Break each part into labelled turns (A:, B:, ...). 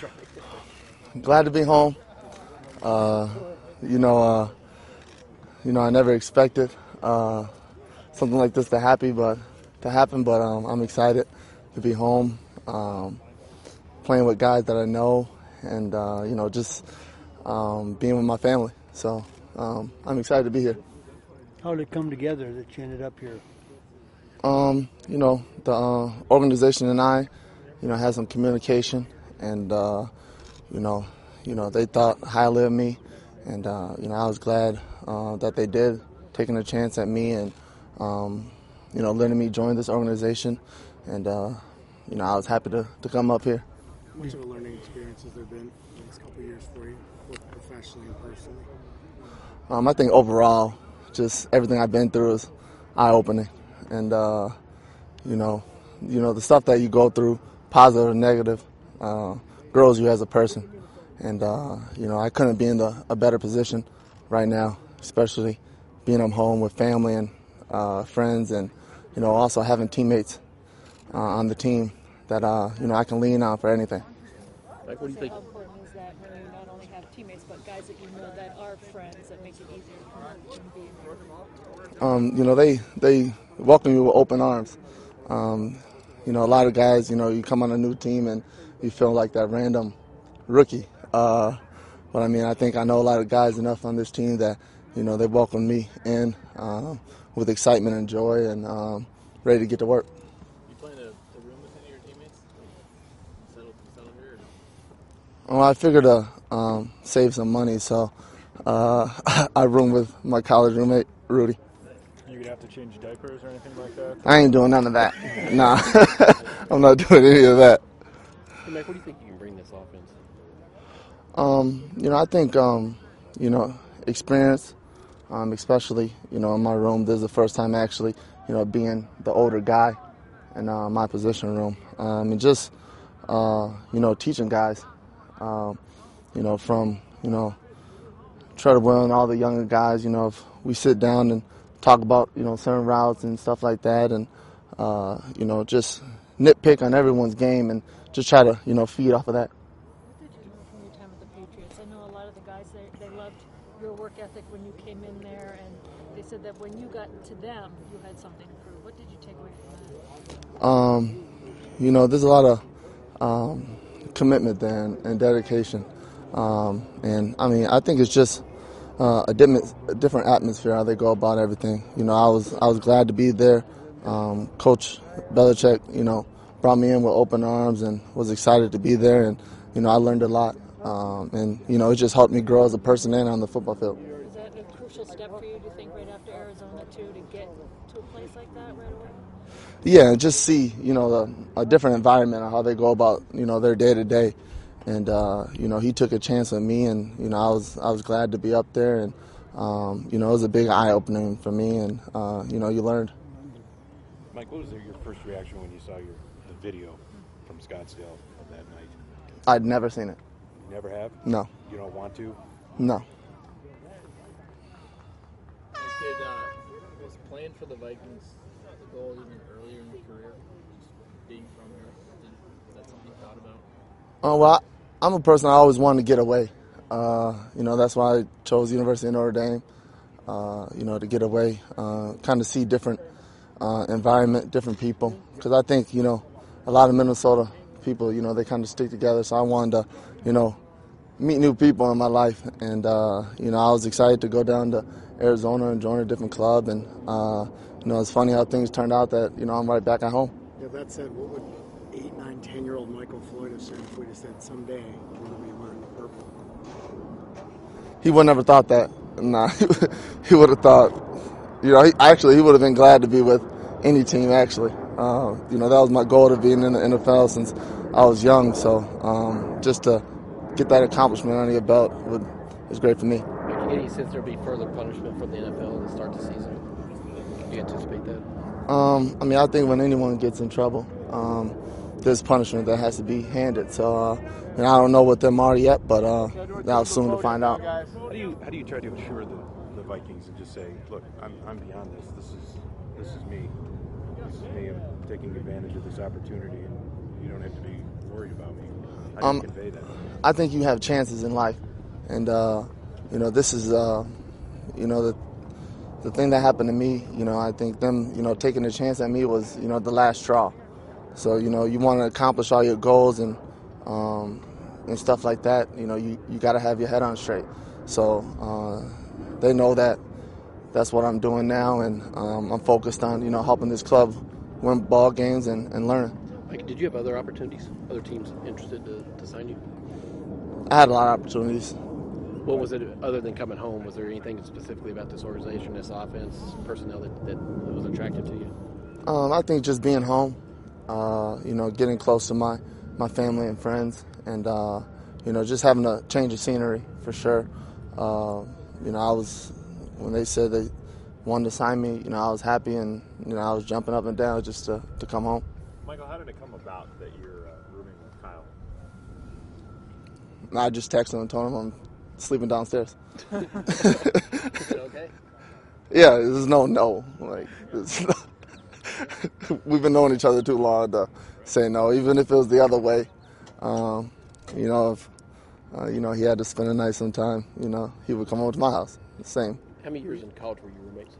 A: Glad to be home. I never expected something like this to happen, but I'm excited to be home, playing with guys that I know, and just being with my family. So I'm excited to be here.
B: How did it come together that you ended up here?
A: The organization and I, had some communication, and they thought highly of me, and I was glad that they did, taking a chance at me and letting me join this organization, and I was happy to come up here.
C: How much of a learning experience has there been in this couple of years for you, both professionally and personally?
A: I think overall, just everything I've been through is eye-opening, and the stuff that you go through, positive or negative, grows you as a person. And I couldn't be in a better position right now, especially being at home with family and friends, and also having teammates on the team that I can lean on for anything.
D: Mike, what do you think?
E: How important is that when you not only have teammates but guys that you know that are friends that makes it easier to come out and be here?
A: They welcome you with open arms. A lot of guys, you come on a new team and you feel like that random rookie. But I think I know a lot of guys enough on this team that, they welcome me in with excitement and joy, and ready to get to work.
D: You plan to room with any of your teammates? Settle here?
A: Well, I figured to save some money, so I room with my college roommate, Rudy.
F: You gonna have to change diapers or anything like that?
A: I ain't doing none of that. Nah, I'm not doing any of that.
D: Hey, Mike, what do you think you can bring this offense?
A: I think, experience, especially, in my room. This is the first time actually, being the older guy in my position room. Teaching guys, from, Treadwell and all the younger guys, if we sit down and talk about, certain routes and stuff like that, and, just nitpick on everyone's game and just try to, feed off of that.
E: What did you learn from your time with the Patriots? I know a lot of the guys, they loved your work ethic when you came in there, and they said that when you got to them, you had something to prove. What did you take away from that?
A: There's a lot of commitment there and dedication. I think it's just a different atmosphere how they go about everything. I was glad to be there. Coach Belichick, brought me in with open arms and was excited to be there, and I learned a lot. It just helped me grow as a person and on the football field.
E: Is that a crucial step for you, do you think, right after Arizona too, to get to a place like that right away?
A: Yeah, and just see, a different environment of how they go about, their day to day. And, he took a chance with me, and, I was glad to be up there, and, it was a big eye-opening for me, and, you learned.
F: Mike, what was your first reaction when you saw the video from Scottsdale of that night?
A: I'd never seen it.
F: You never have?
A: No.
F: You don't want to?
A: No.
D: Was playing for the Vikings the goal even earlier in your career? Just being from here, is that something you thought about?
A: I'm a person I always wanted to get away. That's why I chose University of Notre Dame, to get away, kind of see different environment, different people. Because I think, a lot of Minnesota people, they kind of stick together. So I wanted to, meet new people in my life. And, I was excited to go down to Arizona and join a different club. And, it's funny how things turned out that, I'm right back at home.
C: Yeah, that said, what would 8, 9, 10-year-old Michael Floyd have said if we'd have said someday we're going to be wearing the purple?
A: He would never thought that. Nah, he would have thought, he would have been glad to be with any team, actually. That was my goal to be in the NFL since I was young. So just to get that accomplishment under your belt is great for me.
D: Any sense there'll be further punishment from the NFL to start the season? Do you anticipate that?
A: I think when anyone gets in trouble, there's punishment that has to be handed. So I don't know what them are yet, but now soon to find out.
F: How do you try to assure the Vikings and just say, look, I'm beyond this. This is me. This is me. I'm taking advantage of this opportunity, and you don't have to be worried about me. How do you convey that?
A: I think you have chances in life, and you know, this is you know, the thing that happened to me. You know, I think them, you know, taking a chance at me was, you know, the last straw. So, you know, you want to accomplish all your goals and stuff like that. You know, you got to have your head on straight. So they know that that's what I'm doing now, and I'm focused on, you know, helping this club win ball games and learn.
G: Mike, did you have other opportunities, other teams interested to sign you?
A: I had a lot of opportunities.
G: What was it, other than coming home, was there anything specifically about this organization, this offense, personnel that was attractive to you?
A: I think just being home, you know, getting close to my family and friends, and, you know, just having a change of scenery for sure. You know, when they said they wanted to sign me, you know, I was happy, and, you know, I was jumping up and down just to come home.
F: Michael, how did it come about that you're rooming with Kyle?
A: I just texted him and told him I'm sleeping downstairs.
G: Is it okay?
A: Yeah, there's no. Like, we've been knowing each other too long to say no, even if it was the other way. You know, if you know, he had to spend a night sometime, you know, he would come over to my house. The same.
G: How many years in college were you roommates?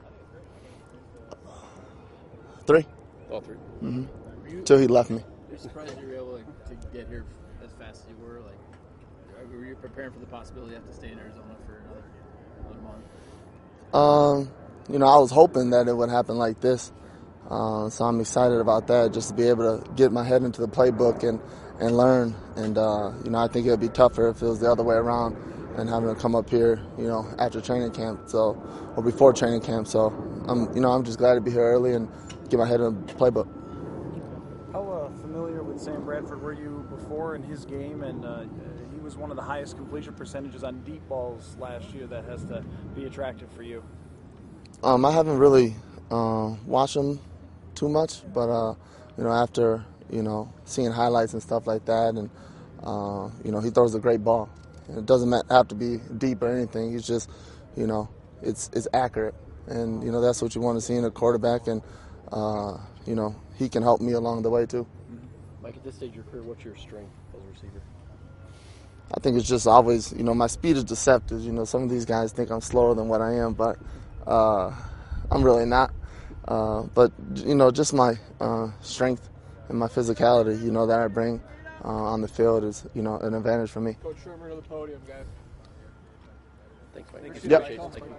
A: 3.
G: All 3.
A: Mm-hmm. Till he left me.
D: You're surprised you were able to get here as fast as you were. Like, were you preparing for the possibility you have to stay in Arizona for another month?
A: You know, I was hoping that it would happen like this. So I'm excited about that, just to be able to get my head into the playbook and learn. And, you know, I think it would be tougher if it was the other way around and having to come up here, you know, after training camp, or before training camp. So, I'm just glad to be here early and get my head in the playbook.
H: How familiar with Sam Bradford were you before in his game? And he was one of the highest completion percentages on deep balls last year. That has to be attractive for you.
A: I haven't really watched him too much, but you know, after, you know, seeing highlights and stuff like that, and you know, he throws a great ball. It doesn't have to be deep or anything. He's just, you know, it's accurate, and you know, that's what you want to see in a quarterback, and you know, he can help me along the way too.
G: Mike, at this stage of your career, what's your strength as a receiver?
A: I think it's just always, you know, my speed is deceptive. You know, some of these guys think I'm slower than what I am, but I'm really not. But, you know, just my strength and my physicality, you know, that I bring on the field is, you know, an advantage for me.
D: Coach Shermer to the podium, guys.
G: Thanks, Mike.
A: Yep.
G: Appreciate it. Thank you.